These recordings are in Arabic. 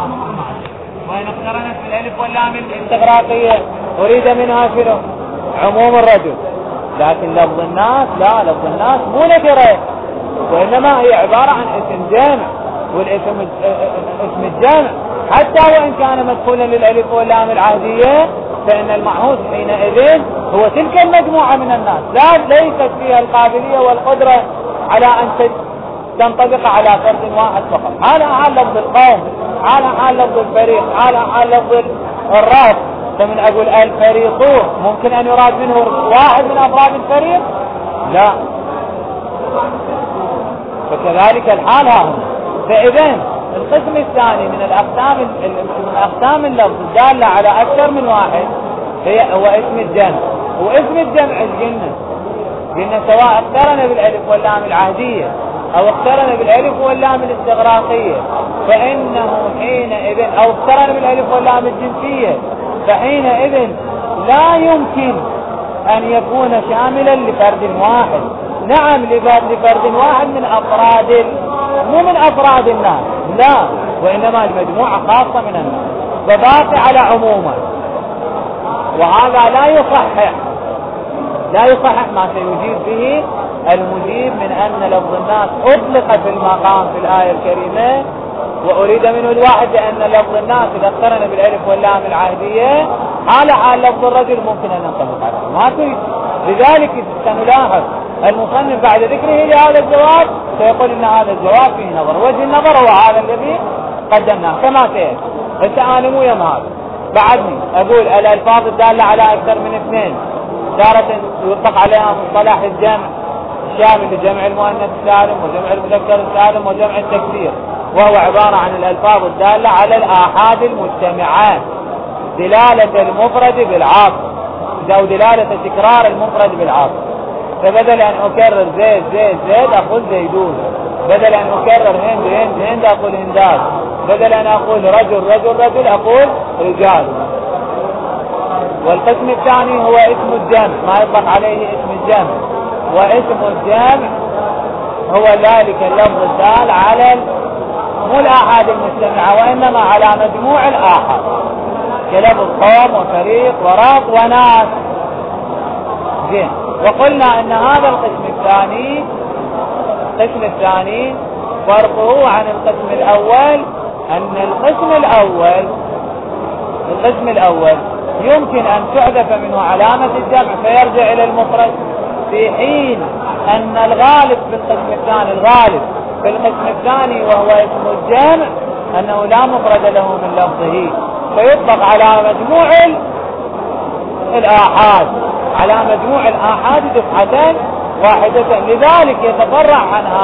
وإن اقترنت بالألف واللام الاستغراقية أريد منها شنو؟ عموم الرجل. لكن لفظ الناس لا، لفظ الناس مو نكرة، وإنما هي عبارة عن اسم جامع، والاسم اسم الجامع حتى وإن كان مدخولا للألف واللام العهدية فإن المعهود حينئذ هو تلك المجموعة من الناس، لا ليست فيها القابلية والقدرة على أن تنطبق على فرد واحد فقط. على حال لفظ القوم، على حال لفظ الفريق، على حال لفظ الرهط. فمن أقول الفريقون ممكن أن يراد منه واحد من أفراد الفريق؟ لا. فكذلك الحال ها هنا. فإذن القسم الثاني من أقسام اللفظ الدالة على أكثر من واحد هو اسم الجمع. واسم الجمع قلنا سواء اقترن بالألف واللام العهدية أو اقترن بالألف واللام الاستغراقية فإنه حينئذ أو اقترن بالألف واللام الجنسية فحينئذ لا يمكن أن يكون شاملا لفرد واحد. نعم لفرد واحد من أفراد، مو من أفراد الناس، لا، وإنما المجموعة خاصة من الناس وباقي على عموما. وهذا لا يصحح ما سيجيب به المجيب من أن لفظ الناس أطلق في المقام في الآية الكريمة وأريد منه الواحد لأن لفظ الناس إذا اقترن بالألف واللام العهدية حال لفظ الرجل ممكن أن ننطبق عليه، ما تريد. لذلك سنلاحظ المصنف بعد ذكره لهذا الجواب سيقول إن هذا الجواب فيه نظر، وجه النظر هو هذا الذي قدمناه كما سيأتي. أنا مو يم هذا بعدني أقول الألفاظ الدالة على أكثر من اثنين تارة يطلق عليها مصطلح الجمع الشامل لجمع المؤنث السالم وجمع المذكر السالم وجمع التكسير، وهو عبارة عن الألفاظ الدالة على الآحاد المجتمعات دلالة المفرد بالعاطف أو دلالة تكرار المفرد بالعاطف. فبدل أن أكرر زيد أقول زيدون، بدل أن أكرر هند أقول هندات، بدل أن أقول رجل أقول رجال. والقسم الثاني هو اسم الجمع ما يطلق عليه اسم الجمع، واسم الجمع هو ذلك اللفظ الدال على مو الآحاد المجتمعة وإنما على مجموع الآحاد كلفظ قوم وفريق ورهط وناس. زين. وقلنا ان هذا القسم الثاني فرقه عن القسم الاول ان القسم الاول يمكن ان تحذف منه علامة الجمع فيرجع الى المفرد، في حين ان الغالب في القسم الثاني وهو اسم الجمع انه لا مفرد له من لفظه فيطلق على مجموع الآحاد دفعة واحدة. لذلك يتفرع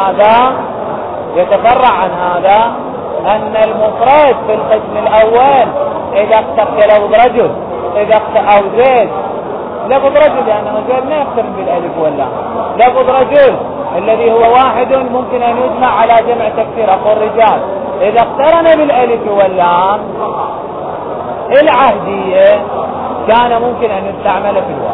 عن هذا أن المفرد في القسم الأول إذا اقترن لفظ رجل أو زيد، لفظ رجل لأنه زيد ما يقترن بالألف واللام، لفظ رجل الذي هو واحد ممكن أن يجمع على جمع تكسير أقول رجال، إذا اقترن بالألف واللام العهدية كان ممكن أن يستعمل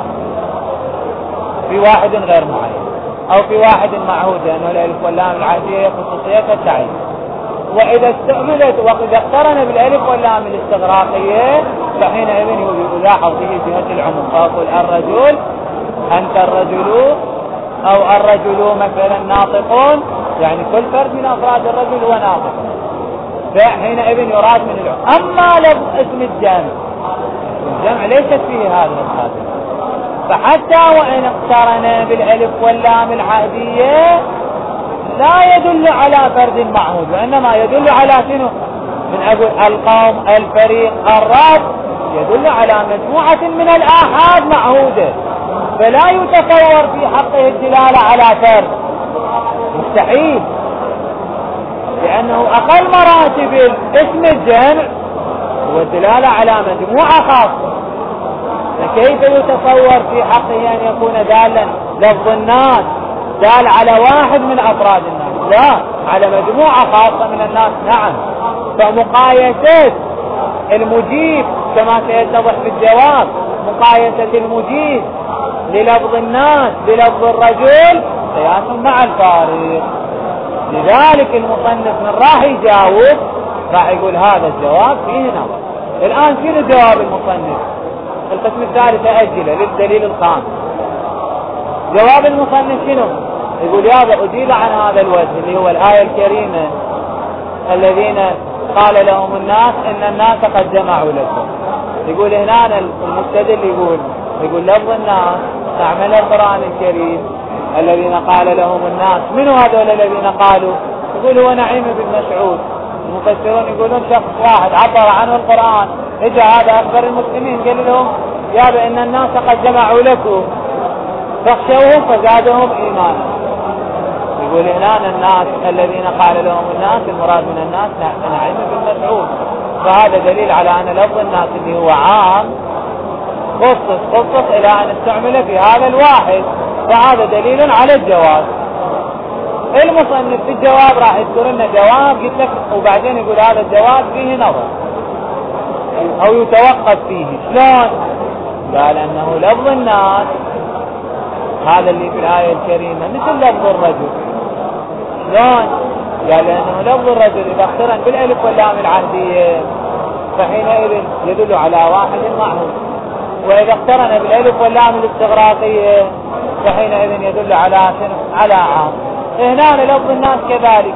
في واحد غير معين أو في واحد معهود، لأنه الألف واللام العهدية خصوصية التعيين. وإذا استعملت وإذا اقترن بالألف واللام الاستغراقية فحينئذ يلاحظ به جهة العموم، فأقول الرجل أنت الرجل أو الرجل مثلا ناطقون، يعني كل فرد من أفراد الرجل هو ناطق، فحينئذ يراد من العموم. أما لفظ اسم الجمع ليست فيه هذا الخاطئ، فحتى وإن اقترن بالألف واللام العهدية لا يدل على فرد معهود، وإنما يدل على شنو؟ من أقول القوم الفريق الرهط يدل على مجموعة من الآحاد معهودة، فلا يتصور في حقه الدلالة على فرد، مستحيل، لأنه أقل مراتب اسم الجمع هو الدلالة على مجموعة خاصة. فكيف يتصور في حقه أن يكون دالا لفظ الناس دال على واحد من أفراد الناس؟ لا، على مجموعة خاصة من الناس. نعم. فمقايسة المجيب كما سيتضح في الجواب، مقايسة المجيب للفظ الناس بلفظ الرجل قياس مع الفارق. لذلك المصنف من راح يجاوب راح يقول هذا الجواب فيه نظر. الآن شنو جواب المصنف؟ القسم الثالث أجله للدليل الخامس. جواب المصنف شنو؟ يقول يابا أجيب عن هذا الوجه اللي هو الآية الكريمة الذين قال لهم الناس إن الناس قد جمعوا لكم. يقول هنا المستدل يقول لفظ الناس تعمل القرآن الكريم الذين قال لهم الناس. من هذول الذين قالوا؟ يقول هو نعيم بن مسعود. المفسرون يقولون شخص واحد عبر عنه القرآن، اجى هذا أكبر المسلمين قال لهم يا إن الناس قد جمعوا لكم فاخشوهم فزادهم إيمانا. يقول هنا الناس الذين قال لهم الناس المراد من الناس نعيم بن مسعود. فهذا دليل على أن لفظ الناس اللي هو عام خصص إلى أن استعمل في هذا الواحد، فهذا دليل على الجواز. المصنف في الجواب راح يذكر لنا جواب قلت لك، وبعدين يقول هذا الجواب فيه نظر أو يتوقف فيه. شلون؟ قال أنه لفظ الناس هذا اللي في الآية الكريمة مثل لفظ الرجل. شلون؟ قال أنه لفظ الرجل إذا اقترن بالألف واللام العهدية فحينئذ يدل على واحد معهود، وإذا اقترن بالألف واللام الاستغراقية فحينئذ يدل على عام. هنا لفظ الناس كذلك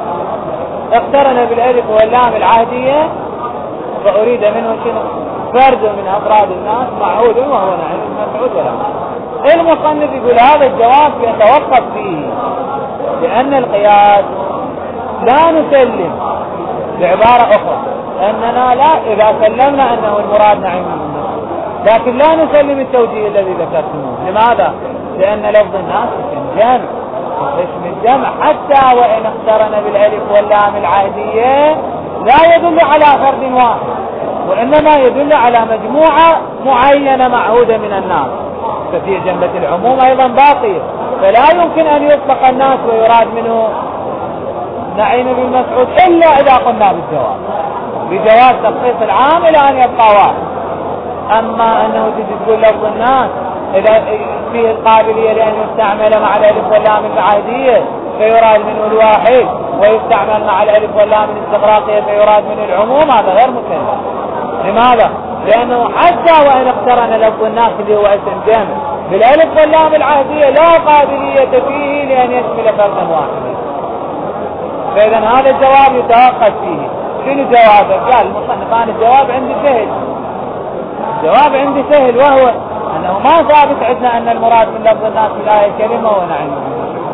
اقترن بالألف واللام العهدية فأريد منه شنو؟ فرد من أفراد الناس معهود وهو نعيم بن مسعود ولا المصنف يقول هذا الجواب يتوقف فيه، لأن القياس لا نسلم بعبارة أخرى أننا لا إذا سلمنا أنه المراد نعيم بن مسعود، لكن لا نسلم التوجيه الذي ذكرتموه. لماذا؟ لأن لفظ الناس اسم جامع، اسم الجمع حتى وإن اقترن بالألف واللام العهدية لا يدل على فرد واحد، وإنما يدل على مجموعة معينة معهودة من الناس، ففي جنبة العموم أيضا باقية، فلا يمكن أن يطلق الناس ويراد منه نعيم بن مسعود إلا إذا قلنا بالجواب بجواز تخصيص العام إلى أن يبقى واحد. أما أنه تجي تقول لفظ الناس إذا فيه القابلية لأن يستعمل مع الألف واللام العهدية فيراد منه الواحد، ويستعمل مع الألف واللام الاستغراقية فيراد منه العموم، هذا غير مسلم. لماذا؟ لأنه حتى وإن اقترن لفظ الناس اللي هو اسم جامع بالألف واللام العهدية لا قابلية فيه لأن يشمل فردا واحدا. فإذا هذا الجواب يتوقف فيه. شنو جوابك؟ قال المصنف أنا الجواب عندي سهل. الجواب عندي سهل، وهو أنه ما ثابت عندنا أن المراد من لفظ الناس في الآية الكريمة هو نعيم بن مسعود،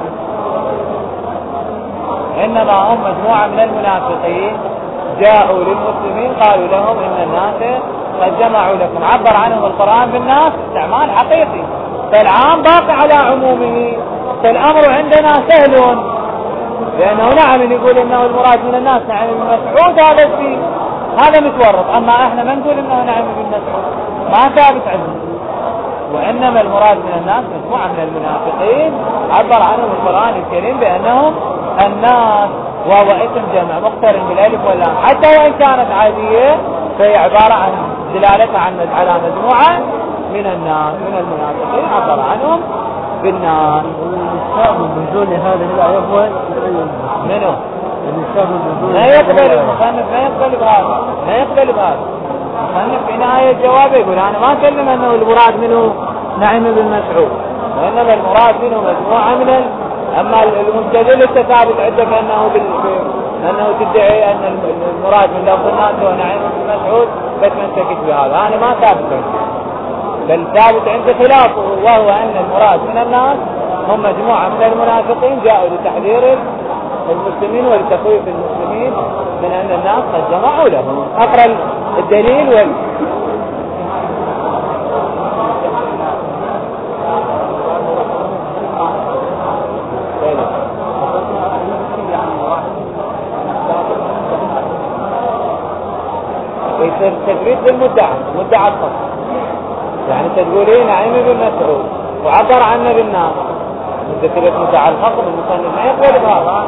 إنما هم مجموعة من المنافقين جاءوا للمسلمين قالوا لهم إن الناس قد جمعوا لكم. عبر عنهم القرآن بالناس استعمال حقيقي، فالعام باقي على عمومه، فالأمر عندنا سهل، لأنه نعم يقول إنه المراد من الناس نعيم بن مسعود هذا الشيء هذا متورط، أما احنا ما نقول إنه نعيم بن مسعود، ما ثابت عندنا. وإنما المراد من الناس مجموعة من المنافقين عبر عنهم القرآن الكريم بأنهم الناس، وهو اسم جمع مقترن بالالف واللام حتى وإن كانت عادية، فهي عبارة عن دلالتها على مجموعة من الناس من المنافقين عبر عنهم بالناس. النزول هذه الآية هو منه ما يقبل المصنف، ما يقبل بهذا المصنف في نهاية الجواب يقول أنا ما أكلم أنه المراد منه نعيم بن مسعود، وإنما المراد منه مجموعة من أما المستدل التثابت عندك أنه تدعي أن المراد من لفظ الناس هو نعيم بن مسعود فتمسكت بهذا. أنا ما ثابت عندي، بل ثابت عندي خلافه، وهو أن المراد من الناس هم مجموعة من المنافقين جاءوا لتحذير المسلمين ولتخويف المسلمين من أن الناس قد جمعوا لهم. أقرأ الدليل تفريد للمدعى مدعى الخط، يعني تقولين نعيم بن مسعود وعبر عنه بالناس تفريد مدعى الخط المصنف ما يقبل بهذا.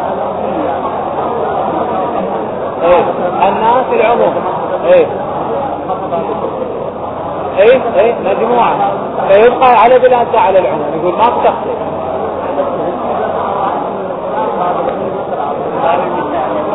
الناس العموم مجموعة، فيبقى على دلالته على العموم، يقول ما بتخصص. من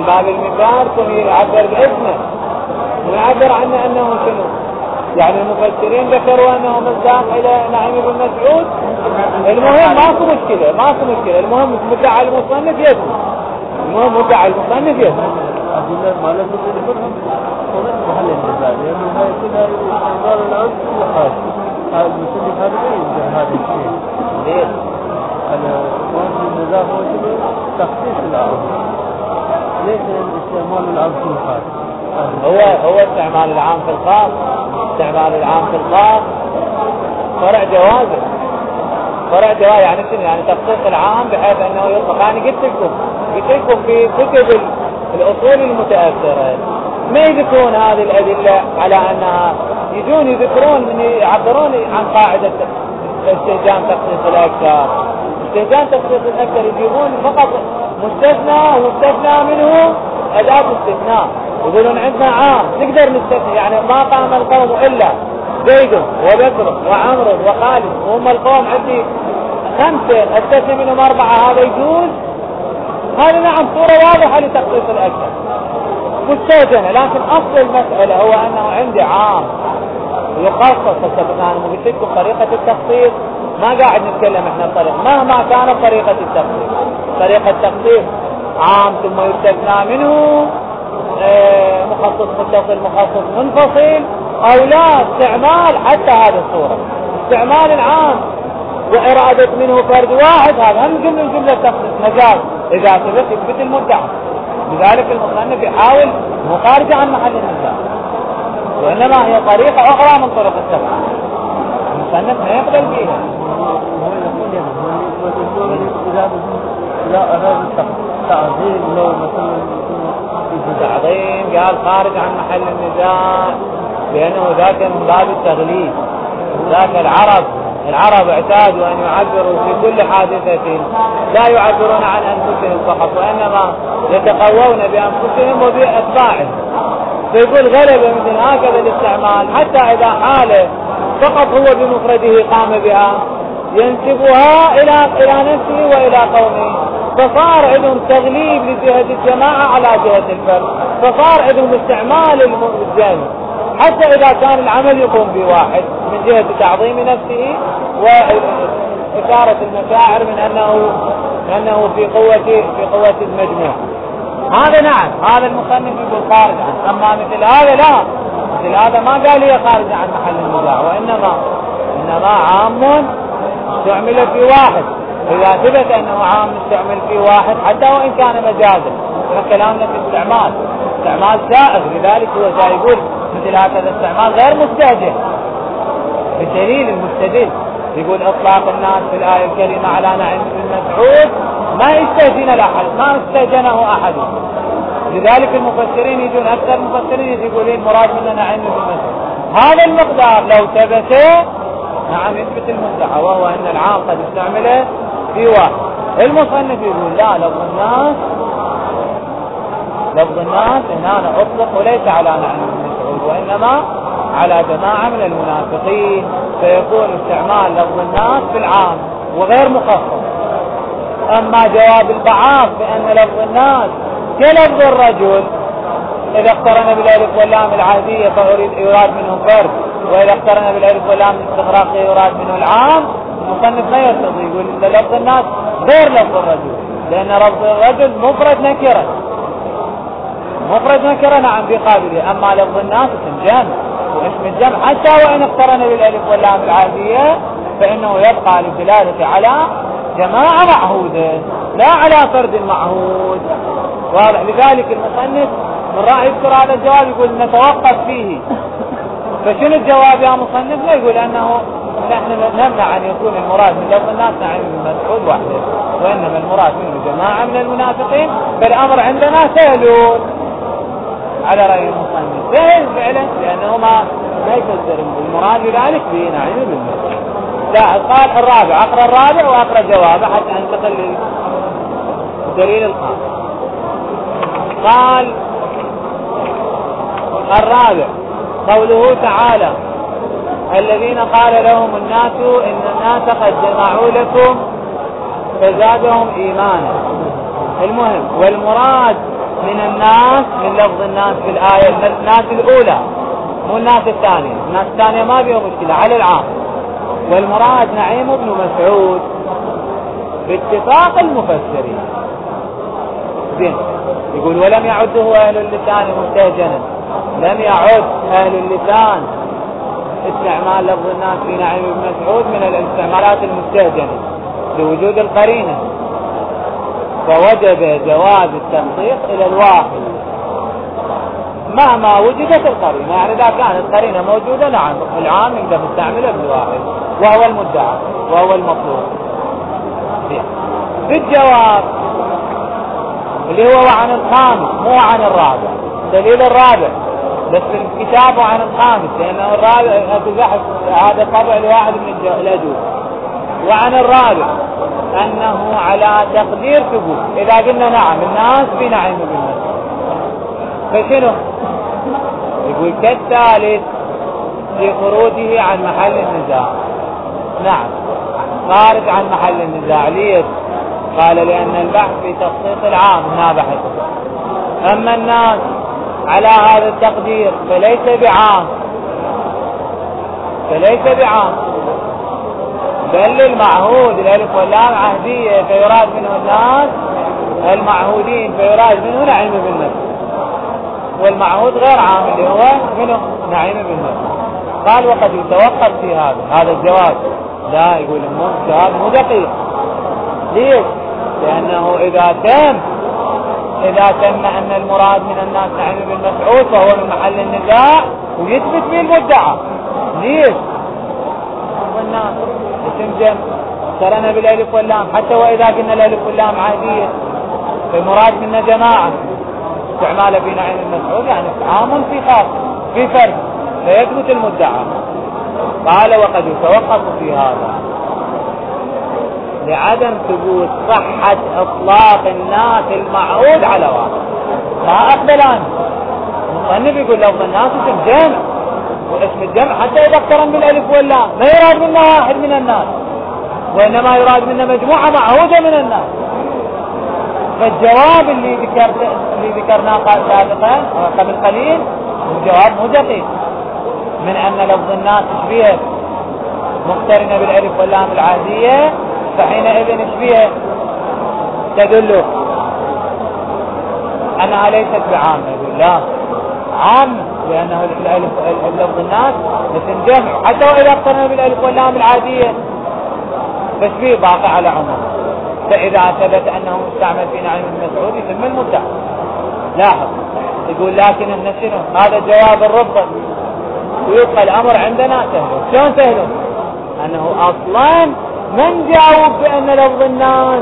باب المثال كن يعبر باسمه ويعبر عنه أنه شنو. يعني المفسرين ذكروا أنه مصداق إلى نعيم بن مسعود. المهم ماكو مشكلة المهم مدعى المصنف يسمع. المهم مدعى المصنف يسمع. أقول ما لازم تفهم صورة محل النزاع لأنه هاي كلها استعمال العرض كل حاجة. هذا المسلم هذا ما ينزع هذا الشيء. ليه؟ محل النزاع هو شنو تخصيص العرض. ليس استعمال العرض كل حاجة. هو استعمال العام في الخاص. استعمال العام في الخاص فرع جوازه. يعني شنو؟ يعني تخصيص العام بحيث انه يطلق. يعني قلت لكم في كتب الاصول المتاثره ما يذكرون هذه الادله على انها يجون يذكرون من يعبرون عن قاعده استهجان تخصيص الاكثر. استهجان تخصيص الاكثر يجيبون فقط مستثنى منه اداه استثناء. يقولون عندنا عام نقدر نستثني. يعني ما قام القوم الا زيد وبكر وعمر وخالد وهم القوم عندي 5 استثني منهم 4 هذا يجوز. هذا نعم صورة واضحة لتخصيص الأكثر مستوجنة. لكن أصل المسألة هو أنه عندي عام يخصص. أنا قلت لكم طريقة التخصيص ما قاعد نتكلم احنا الطريقة مهما كانت طريقة التخصيص. طريقة التخصيص عام ثم يستثنى منه مخصص متصل مخصص منفصل أو لا. استعمال حتى هذه الصورة استعمال العام وإرادة منه فرد واحد هذا هم جملة تخصيص مجاز إذا ثبت المدعى. لذلك المصنف يحاول مخارجة عن محل النزاع وإنما هي طريقة أخرى من طرق التخصيص المصنف ما يقبل فيها. لا أراد تعظيم لو مثلا تعظيم قال خارج عن محل النزاع لأنه ذاك من باب التغليب. ذاك العرب اعتادوا أن يعبروا في كل حادثة لا يعبرون عن أنفسهم فقط وإنما يتقوون بأنفسهم وبأتباعهم. فيقول غلب مثل هكذا الاستعمال حتى إذا حاله فقط هو بمفرده قام بها ينسبها إلى نفسه وإلى قومه. فصار عندهم تغليب لجهة الجماعة على جهة الفرد. فصار عندهم استعمال الجانب حتى إذا كان العمل يقوم بواحد من جهة تعظيم نفسه وإثارة المشاعر من أنه في قوة المجموع. هذا نعم هذا المصنف يقول خارج عنه. أما مثل هذا لا. مثل هذا ما قال لي خارج عن محل النزاع وإنما عام استعمل في واحد. إذا ثبت أنه عام استعمل في واحد حتى وإن كان مجازا فكلامنا في استعمال سائغ. لذلك هو يقول مثل هكذا استعمال غير مستهجن بالدليل المستدل. يقول إطلاق الناس في الآية الكريمة على نعيم بن مسعود ما يستهجن الأحد ما استهجنه أحد. لذلك المفسرين يجون أكثر المفسرين يقولون مراد من نعيم بن مسعود هذا المقدار لو ثبت نعم يثبت المدعى وهو أن العام قد استعمله في واحد. المصنف يقول لا لفظ الناس هنا أطلق وليس على نعيم بن مسعود وإنما على جماعة من المنافقين. فيكون استعمال لفظ الناس في العام وغير مخصص. أما جواب البعاض بأن لفظ الناس كلفظ الرجل إذا اقترن بالالف واللام العهدية فيراد منه فرد وإذا اقترن بالالف واللام الاستغراق يراد منه العام. المصنف ما يرتضي يقول لفظ الناس غير لفظ الرجل لأن لفظ الرجل مفرد نكرة نعم في قابله. أما لفظ الناس اسم جمع واسم الجمع حتى وإن اقترن بالالف واللام العهدية فإنه يبقى للدلالة على جماعة معهودة لا على فرد معهود. واضح. لذلك المصنف من رأي يذكر هذا الجواب يقول نتوقف فيه. فشنو الجواب يا مصنف؟ لا يقول أنه نحن نمنع أن يكون المراد من لفظ الناس نعيم بن مسعود وحده وإنما المراد منه جماعة من المنافقين. فالأمر عندنا سهل على رأي المصنف سهل فعلا لأنه ما يفسر المراد بذلك به نعيم بن مسعود. لا قال الرابع أقرأ الرابع وأقرأ جوابه حتى أنتقل للدليل الخاص. قال الرابع قوله تعالى الذين قال لهم الناس إن الناس قد جمعوا لكم فزادهم إيمانا. المهم والمراد من الناس، من لفظ الناس في الآية الناس الأولى مو الناس الثانية. الناس الثانية ما فيها مشكلة على العام. والمراد نعيم بن مسعود باتفاق المفسرين. زين، يقول ولم يعده أهل اللسان مستهجنا. لم يعد أهل اللسان استعمال لفظ الناس في نعيم بن مسعود من الاستعمالات المستهجنة لوجود القرينة، فوجب جواز التنطيق إلى الواحد مهما وجدت القرينة. يعني إذا كانت القرينة موجودة نعم العام يقدر نستعمله بالواحد، وهو المدعى وهو المطلوب. في الجواب اللي هو عن الخامس مو عن الرابع، دليل الرابع بس في الكتاب وعن الخامس، لأنه الرابع تزحف هذا طبع لواحد من الأجوب. وعن الرابع أنه على تقدير ثبوت. إذا قلنا نعم الناس في نعيم بن مسعود فشنو؟ يقول كالثالث في خروجه عن محل النزاع. نعم خارج عن محل النزاع. ليش؟ قال لأن البحث في تخصيص العام هنا بحث. أما الناس على هذا التقدير فليس بعام بل المعهود الألف واللام عهدية، فيراد منه الناس المعهودين، فيراد منه نعيم بن مسعود. والمعهود غير عام اللي هو منه نعيم بن مسعود. قال وقد يتوقف في هذا الجواب. لا، يقول الجواب مو دقيق. ليش؟ لأنه إذا تم أن المراد من الناس نعيم بن مسعود فهو من محل النزاع ويثبت به المدعى. ليش؟ والناس اسم جمع قرن بالالف واللام، حتى وإذا قلنا الالف واللام عادية فالمراد منا جماعة استعماله في نعيم بن مسعود، يعني عام في خاص في فرد فيثبت المدعى. قال وقد يتوقف في هذا لعدم ثبوت صحة إطلاق الناس المعهود على واحد. ما أقبلان المصنف يقول لفظ الناس اسم جمع، واسم الجمع حتى إذا اقترن بالألف واللام ما يراد منا واحد من الناس، وإنما يراد منا مجموعة معهودة من الناس. فالجواب اللي ذكرناه سابقا قبل قليل الجواب مو دقيق، من أن لفظ الناس تشبيه مقترنة بالألف واللام العادية، فحينئذ تشبيه تدل أنها ليست بعامة. يقول لا، عام لأنه لفظ الناس اسم جمع حتى وإذا اقترن بالألف واللام العادية تشبيه باقي على عموم. فإذا ثبت أنه مستعمل في نعيم بن مسعود يتم المدعى. لاحظ يقول لكن النشر هذا جواب الرفض، ويبقى الأمر عندنا سهل. شلون سهل؟ أنه أصلا من جاوب بأن لفظ الناس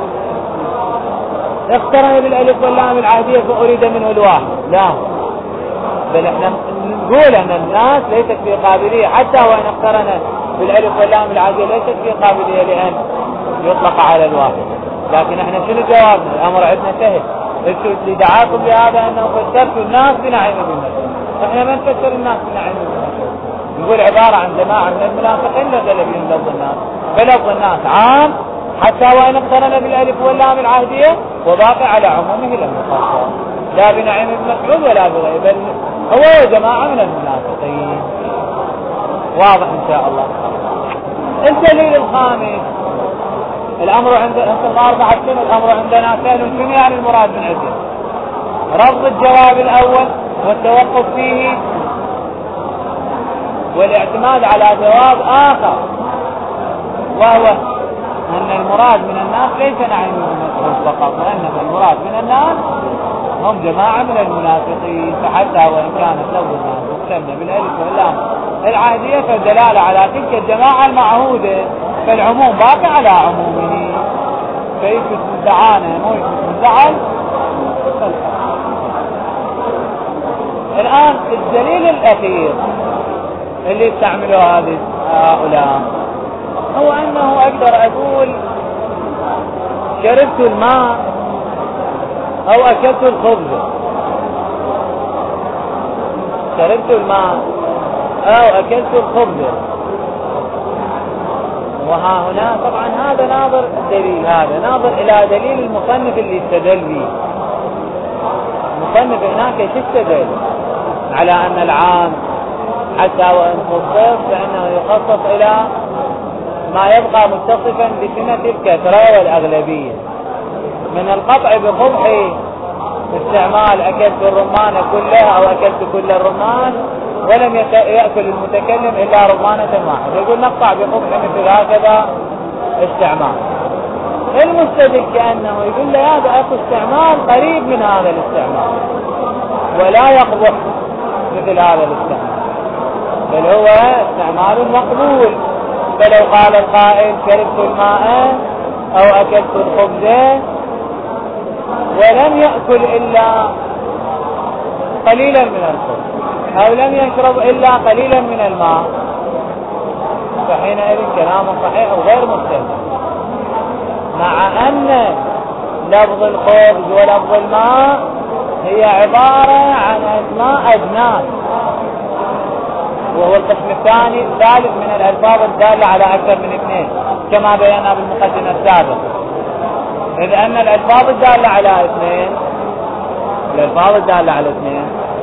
اقترن بالألف واللام العادية فأريد منه الواحد؟ لا، بل احنا نقول أن الناس ليست في قابلية حتى وإن اقترن بالألف واللام العادية ليست في قابلية لأن يطلق على الواحد. لكن احنا شنو جوابنا؟ الأمر عندنا سهل. اللي دعاكم بهذا أنه فسرتوا الناس بنعيم بن مسعود. احنا ما نفسر الناس بنعيم بن مسعود، نقول عبارة عن جماعة من المنافقين نزل بهم لفظ الناس، فلفظ الناس عام حتى وإن اقترن بالألف واللام العهدية وباقي على عمومه لم يخصص لا بنعيم بن مسعود ولا بغيره، بل هو جماعة من المنافقين. واضح إن شاء الله. الدليل الخامس الأمر عند الأربعة سنة. الأمر عندنا سهل. شنو يعني المراد من عدة؟ رفض الجواب الأول والتوقف فيه والاعتماد على جواب آخر، وهو أن المراد من الناس ليس نعيم بن مسعود فقط، وإنما المراد من الناس هم جماعة من المنافقين. فحتى وإن كانت لفظ الناس مقترنة بالألف واللام العادية فالدلالة على تلك الجماعة المعهودة، فالعموم باقي على عمومه، فيثبت مدعانا مو يثبت مدعى. الآن الدليل الأخير اللي استعملوا هؤلاء هو أنه أقدر أقول شربت الماء أو أكلت الخبز. شربت الماء أو أكلت الخبز، وها هنا طبعا هذا ناظر الدليل، هذا ناظر إلى دليل المصنف اللي استدل به. المصنف هناك يشتغل على أن العام حتى وإن خصص فإنه يخصص إلى ما يبقى متصفا بسمة الكثرة والأغلبية. من القطع بقبح استعمال أكلت الرمان كلها أو أكلت كل الرمان ولم يأكل المتكلم إلا رمانة واحدة، يقول نقطع بقبح مثل هكذا استعمال. المستدل كأنه يقول له هذا أكو استعمال قريب من هذا الاستعمال ولا يقبح مثل هذا الاستعمال، بل هو استعمال مقبول. فلو قال القائل شربت الماء أو أكلت الخبز ولم يأكل إلا قليلا من الخبز أو لم يشرب إلا قليلا من الماء، فحينئذ كلام صحيح وغير مستلزم، مع أن لفظ الخبز ولفظ الماء هي عبارة عن أسماء أجناس، وهو القسم الثاني الثالث من الألفاظ الدالة على أكثر من اثنين كما بينا بالمقدمة السابقة. إذ أن الألفاظ الدالة على اثنين، الألفاظ الدالة على اثنين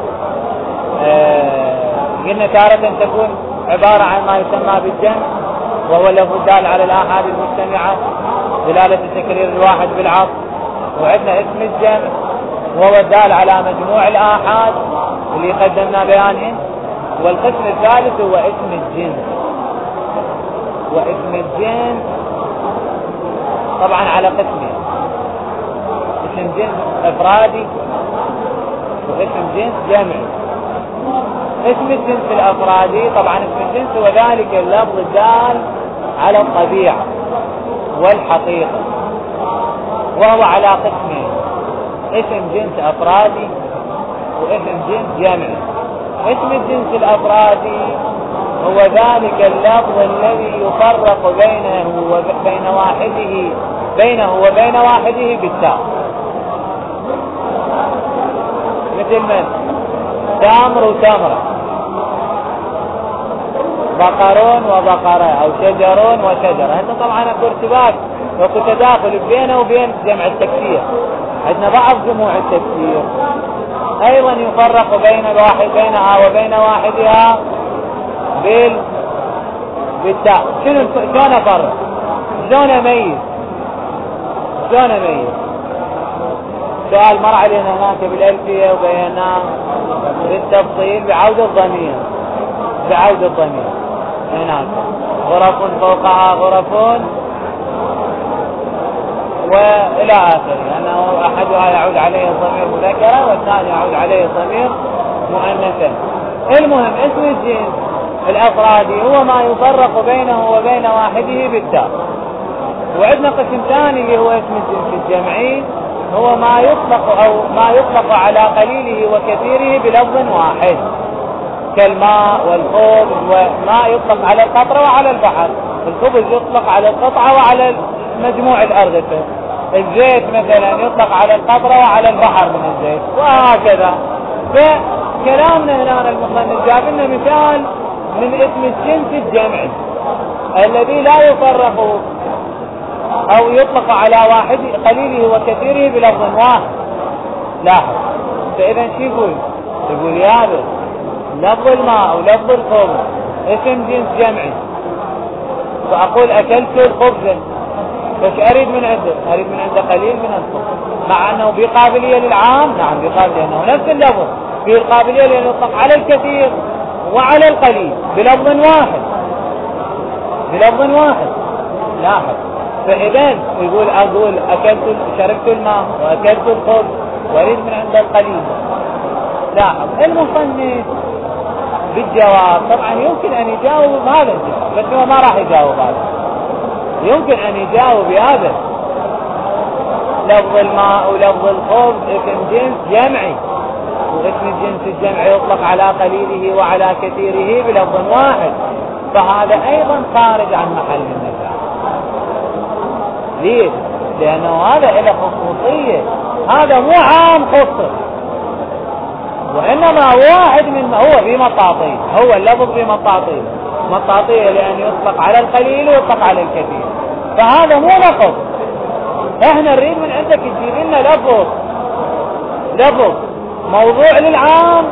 قلنا تارة تكون عبارة عن ما يسمى بالجمع وهو اللفظ الدال على الآحاد المجتمعة دلالة تكرير الواحد بالعطف، وعندنا اسم الجمع وهو الدال على مجموع الآحاد اللي قدمنا بيانه. والقسم الثالث هو اسم الجنس، واسم الجنس طبعا على قسمين، اسم جنس افرادي واسم جنس جمعي. اسم الجنس الافرادي طبعا اسم الجنس هو ذلك اللفظ الدال على الطبيعة والحقيقة، وهو على قسمين، اسم جنس افرادي واسم جنس جمعي. اسم الجنس الافرادي هو ذلك اللفظ الذي يفرق بينه وبين واحده بالتاء، مثل من تمر وتمرة، بقرون وبقرة، أو شجرون وشجرة. هذا طبعا اكو ارتباط واكو تداخل بينه وبين جمع التكسير. عندنا بعض جموع التكسير أيضا يفرق بينها وبين واحدها بالتاء. شلون أفرق؟ شلون أميز؟ سؤال مر علينا هناك بالألفية وبيناه بالتفصيل بعودة الضمير هناك غرف فوقها غرف وإلى آخره، أنه أحدها يعود عليه الضمير مذكرا والثاني يعود عليه الضمير مؤنثا. المهم اسم الجنس الأفرادي هو ما يفرق بينه وبين واحده بالتاء. وعندنا قسم ثاني اللي هو اسم الجنس الجمعي، هو ما يطلق على قليله وكثيره بلفظ واحد، كالماء والخبز. وما يطلق على القطرة وعلى البحر، الخبز يطلق على القطعة وعلى مجموع الأرغفة، الزيت مثلا يطلق على القطرة وعلى البحر من الزيت، وهكذا. فكلامنا هنا المصنف جاب لنا مثال من اسم الجنس الجمعي الذي لا يفرق أو يطلق على واحد قليله وكثيره بلفظ واحد. لاحظ، فإذا شو يقول يا لفظ الماء أو لفظ الخبز اسم جنس جمعي، فأقول أكلت الخبز، فش أريد من عنده؟ أريد من عنده قليل من الخبز، مع أنه بقابلية للعام. نعم بقابلية، أنه نفس اللفظ فيه القابلية لأن يطلق على الكثير وعلى القليل بلفظ واحد. لاحظ، فإذا يقول أقول شربت الماء وأكلت الخبز وأريد من عنده القليل. لاحظ المصنف بالجواب طبعا يمكن أن يجاوب هذا الجواب، بس هو ما راح يجاوب هذا. يمكن أن يجاوب بهذا لفظ الماء ولفظ الخبز اسم جنس جمعي، واسم الجنس الجمعي يطلق على قليله وعلى كثيره بلفظ واحد، فهذا أيضا خارج عن محل النزاع. ليه؟ لأنه هذا له خصوصية، هذا مو عام خصوصي، وإنما واحد من هو بمطاطيل، هو اللفظ بمطاطيل، مطاطيل لأن يطلق على القليل ويطلق على الكثير، فهذا مو لفظ. احنا نريد من عندك تجيب لنا لفظ موضوع للعام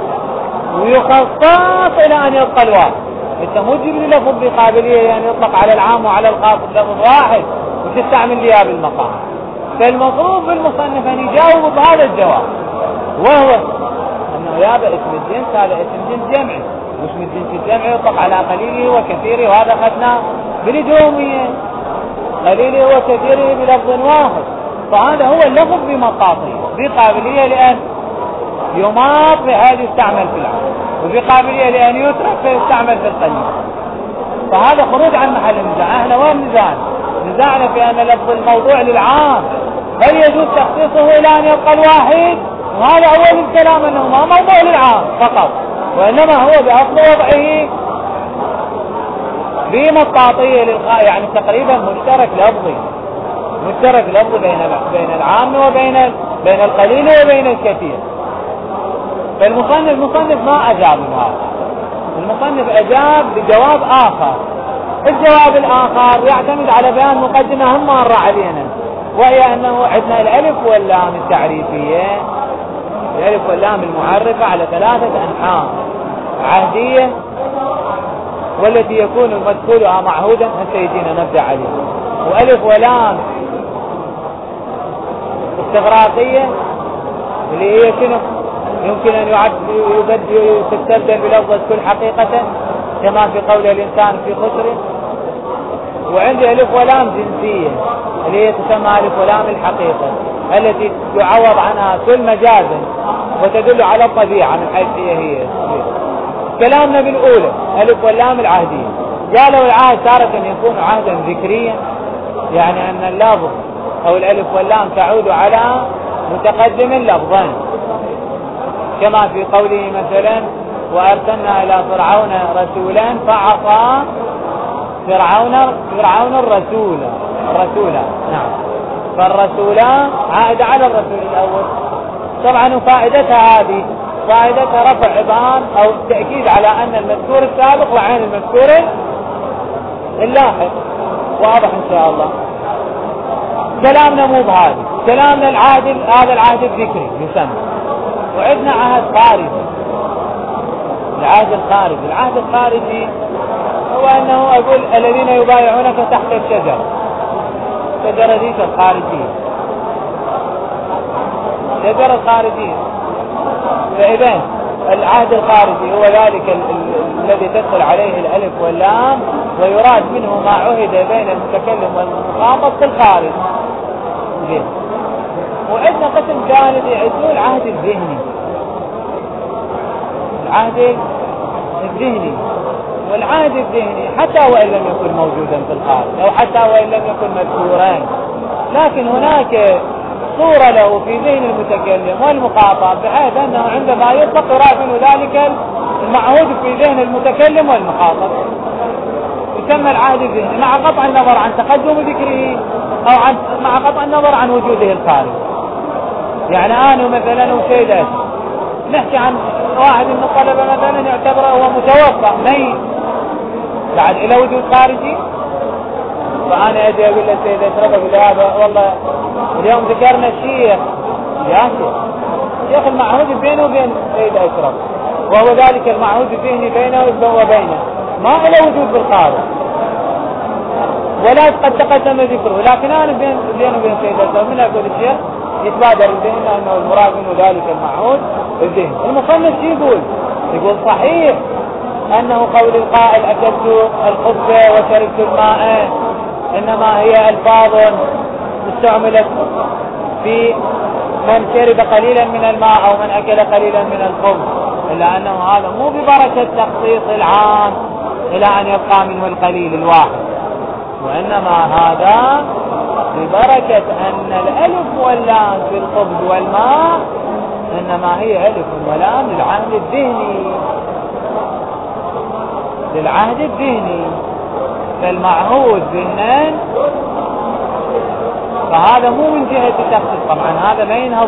ويخصص إلى أن يبقى الواحد. أنت مو تجيب لي لفظ بقابلية يعني يطلق على العام وعلى الخاص لفظ واحد وتستعمل لي بالمقام. فالمفروض بالمصنف أن يجاوب بهذا الجواب، وهو أنه يابا اسم الجنس هذا اسم جنس جمعي، واسم الجنس الجمعي يطلق على قليله وكثيره، وهذا أخذناه بالجومية، قليله وكثيره بلفظ واحد. فهذا هو اللفظ بمقاطعه بقابلية لأن يماط بهذا يستعمل في العام، وبقابلية لأن يترك فيستعمل في القليل. فهذا خروج عن محل النزاع. احنا وين نزاعنا في أن لفظ الموضوع للعام هل يجوز تخصيصه إلى أن يبقى الواحد، وهذا أول الكلام أنه ما موضوع للعام فقط، وإنما هو بأصل وضعه بمطاطية للغاية، يعني تقريبا مشترك لفظي بين العام بين القليل وبين الكثير. فالمصنف ما أجاب هذا، المصنف أجاب بجواب آخر. الجواب الآخر يعتمد على بيان مقدمة هم مر علينا، وهي أنه عندنا الألف واللام التعريفية، الألف واللام المعرفة على 3 أنحاء: عهدية، والتي يكون مدخولها معهودا، سيدينا نبدأ عليه، وألف ولام استغراقية اللي هي شنو يمكن أن تستبدل بلفظة كل حقيقة كما في قول الإنسان في خسره. وعندي ألف ولام جنسية اللي هي تسمى ألف ولام الحقيقة، التي يعوض عنها كل مجازا وتدل على الطبيعة من حيث هي. كلامنا بالأولى ألف واللام العهدية، قالوا العهد تارة يكون عهدا ذكريا، يعني أن اللفظ أو الألف واللام تعود على متقدم اللفظين، كما في قوله مثلا: وأرسلنا إلى فرعون رسولا فعصى فرعون الرسول. نعم، فالرسول عائد على الرسول الأول. طبعا فائدتها هذه فائدتها رفع عبان أو تأكيد على أن المذكور السابق وعين المذكور اللاحق. واضح إن شاء الله. كلامنا مو بهذا، كلامنا هذا العهد الذكري يسمى. وعندنا عهد خارجي. العهد الخارجي هو أنه أقول الذين يبايعونك تحت الشجرة ذيك الخارجية، شجرة الخارجية. فإذا العهد الخارجي هو ذلك الذي تدخل عليه الألف واللام، ويراد منه ما عهد بين المتكلم والمخاطب في الخارج. وعندنا قسم ثالث يعدون العهد الذهني. والعهد الذهني حتى وإن لم يكن موجودا في الخارج، أو حتى وإن لم يكن مذكورا، لكن هناك صورة له في ذهن المتكلم والمخاطب، بحيث أنه عندما يطلق يراد منه ذلك المعهود في ذهن المتكلم والمخاطب، يسمى العهد الذهني، مع قطع النظر عن تقدم ذكره أو مع قطع النظر عن وجوده الخارج. يعني أنا مثلا وشيء نحكي عن واحد من الطلبة مثلا يعتبره هو متوفى ميت بعد إلى وجود خارجي، فأنا أجي أقول له: سيد أشرف، أقول له: هذا والله اليوم ذكرنا الشيخ شيخ المعهود بينه وبين سيد أشرف، وهو ذلك المعهود الذهني بينه وبينه ما إلى وجود بالخارج، ولا قد تقدم ذكره، لكن أنا بينه وبين سيد أشرف من أقول الشيخ يتبادر الذهن أنه المراد منه ذلك المعهود الذهني. المصنف يقول صحيح أنه قول القائل: أكلت الخبز وشربت الماء، إنما هي ألفاظ استعملت في من شرب قليلا من الماء أو من أكل قليلا من الخبز، إلا أنه هذا مو ببركة تخصيص العام إلى أن يبقى منه القليل الواحد، وإنما هذا ببركة أن الألف واللام في الخبز والماء إنما هي ألف ولام للعهد الذهني، فالمعهود ذهنان، فهذا مو من جهة التخصيص. طبعا هذا ما ينهض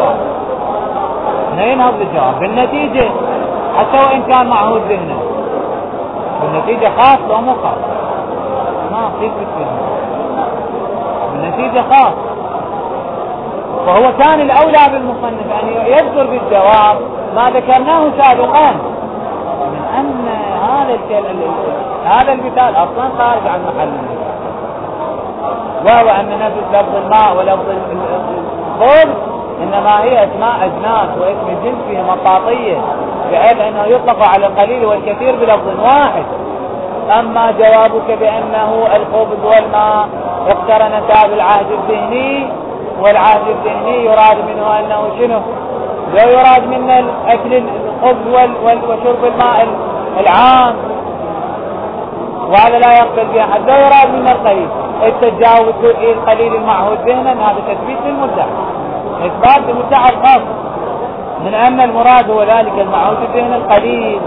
بالجواب بالنتيجة، حتى وإن كان معهود ذهنا بالنتيجة خاص لو مو خاص، ما في بالنتيجة خاص. وهو كان الأولى بالمصنف أن يذكر بالجواب ما ذكرناه سابقا من أن هذا المثال أصلا خارج عن محل النزاع، وهو أن نفس لفظ الماء ولفظ الخبز إنما هي أسماء أجناس واسم الجنس فيه مطاطية، بحيث أنه يطلق على القليل والكثير بلفظ واحد. أما جوابك بأنه الخبز والماء اقترنتا بالعهد الذهني، والعهد الذهني يراد منه أنه شنو؟ لا يراد منه أكل الخبز وشرب الماء العام، وهذا لا يقبل به أحد. لا يراد منه القليل، التجاوز القليل المعهود ذهنا، هذا تثبيت للمدعى، إثبات للمدعى الخاص من أن المراد هو ذلك المعهود الذهن القليل.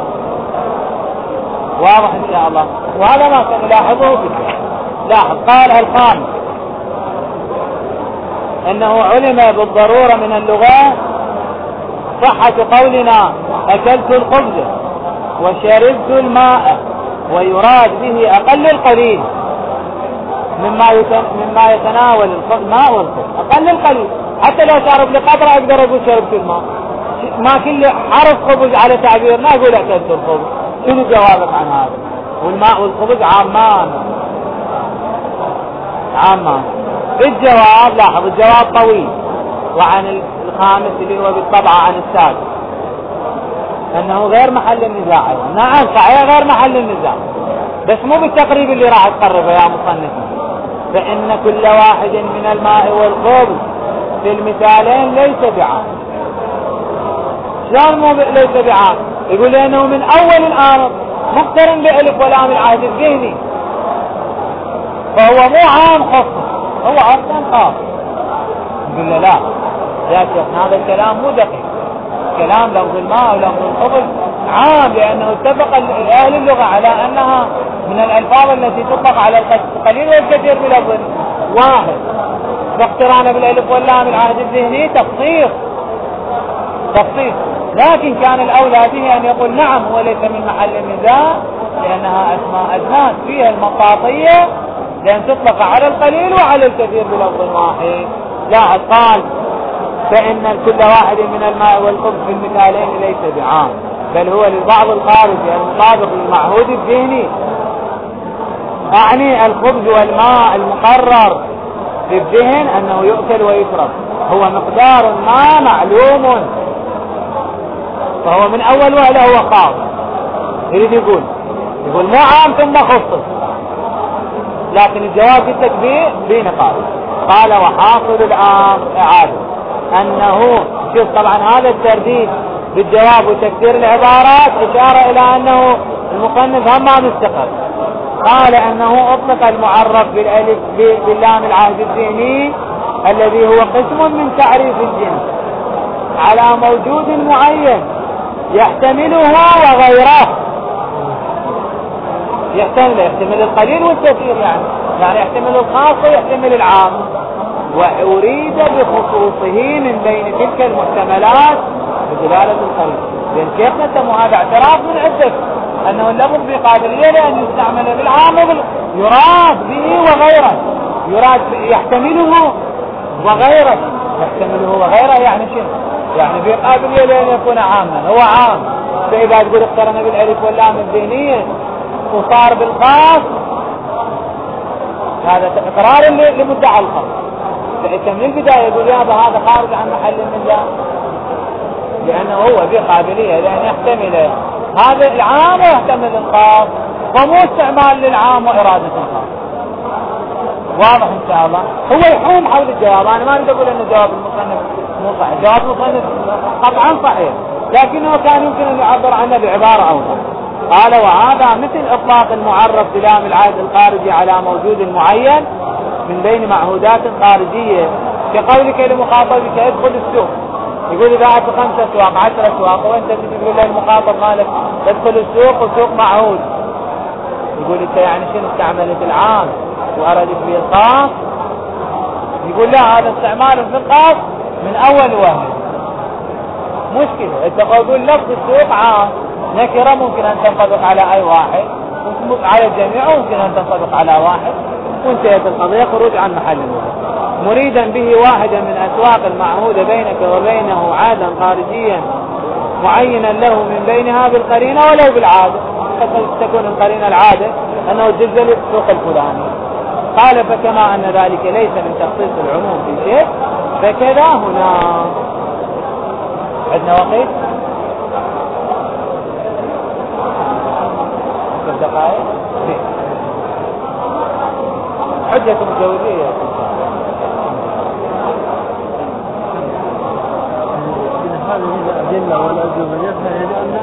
واضح إن شاء الله. وهذا ما سنلاحظه بالفعل. لاحظ قال الخامس أنه علم بالضرورة من اللغة صحة قولنا أكلت الخبز وشربت الماء، ويراد به أقل القليل مما يتناول الماء والخبز، أقل القليل. حتى لو شرب لقطرة أقدر أقول شربت الماء، ما كل حرف خبز على تعبيرنا أقول أكلت الخبز. شنو جوابك عن هذا؟ والماء والخبز عامان. الجواب لاحظ الجواب طويل، وعن الخامس اللي هو بالطبع عن السادس أنه غير محل النزاع. نعم صحيح غير محل النزاع، بس مو بالتقريب اللي راح تقربه يا مصنف. فإن كل واحد من الماء والخبز في المثالين ليس بعام. شلون مو ليس بعام؟ يقول لأنه من أول الآن مقترن بألف ولام العهد الذهني، فهو مو عام خصوص، هو أصلا خاص. يقول له لا يا شيخ هذا الكلام مو دقيق، كلام لفظ الماء ولفظ الخبز عام، لأنه اتفق أهل اللغة على أنها من الألفاظ التي تطلق على القليل والكثير بلفظ واحد، فاقتران بالألف واللام العهد الذهني تخصيص. لكن كان الأولى به أن يقول نعم هو ليس من محل النزاع، لأنها أسماء أجناس فيها المطاطية، لأن تطلق على القليل وعلى الكثير بلفظ واحد. لا قال فإن كل واحد من الماء والخبز في المثالين ليس بعام، بل هو للبعض الخارجي المطابق للمعهود الذهني. أعني الخبز والماء المقرر في الذهن أنه يؤكل ويشرب، هو مقدار ما معلوم، فهو من أول وهله هو خاص. يريد يقول مو عام ثم خصص، لكن الجواب في التكبير بنقاط. قال وحاصل الآن إعادة أنه شوف طبعا هذا الترديد بالجواب وتكثير العبارات إشارة إلى أنه المصنف هم ما مستقر. قال أنه أطلق المعرف بالألف باللام العهد الذهني الذي هو قسم من تعريف الجنس على موجود معين يحتمله وغيره. يحتمل القليل والكثير، يعني يحتمل الخاص ويحتمل العام، وأريد بخصوصه من بين تلك المحتملات بدلالة القليل. لأن شيخنا سموا هذا اعتراف من عدة أنه اللفظ بقابلية لأن يستعمل بالعام يراد به وغيره، يراد يحتمله وغيره. يعني شنو؟ يعني بقابلية لأن يكون عاما، هو عام. فإذا تقول اقترن بالألف واللام الذهنية وصار بالخاص، هذا إقرار لمدعى الخاص. فإذا من البداية يقول هذا خارج عن محل النزاع، لأنه هو بقابلية لأن يحتمل هذا العام ويحتمل الخاص، ومو استعمال للعام وإرادة الخاص. واضح إن شاء الله. هو يحوم حول الجواب. أنا ما أريد أقول أن جواب المصنف مو صحيح، جواب المصنف قطعا صحيح، لكنه كان يمكن أن يعبر عنه بعبارة أوضح. قال وهذا مثل إطلاق المعرف بلام العهد الخارجي على موجود معين من بين معهودات خارجية، كقولك لمخاطبك ادخل السوق، يقول إذا أعطي 5 أسواق 10 أسواق، وأنت تقول له المخاطب مالك ادخل السوق وسوق معهود، يقول أنت يعني شنو استعملت العام وأردت به الخاص؟ يقول لا هذا استعمال في الخاص من أول وهله مشكلة. انت تقول لفظ السوق عام، نكرة ممكن أن تنطبق على أي واحد، على الجميع ممكن أن تنطبق على واحد، وانتهت القضية خروج عن محل النزاع. مريدا به واحدا من أسواق المعهودة بينك وبينه عادا خارجيا معينا له من بينها بالقرينة ولو بالعادة، قد تكون القرينة العادة أنه جزل السوق الفلاني. قال فكما أن ذلك ليس من تخصيص العموم في شيء فكذا هنا. عندنا وقت 10 دقائق. حجة مجوزية هذه الأدلة والأجوبة يفهم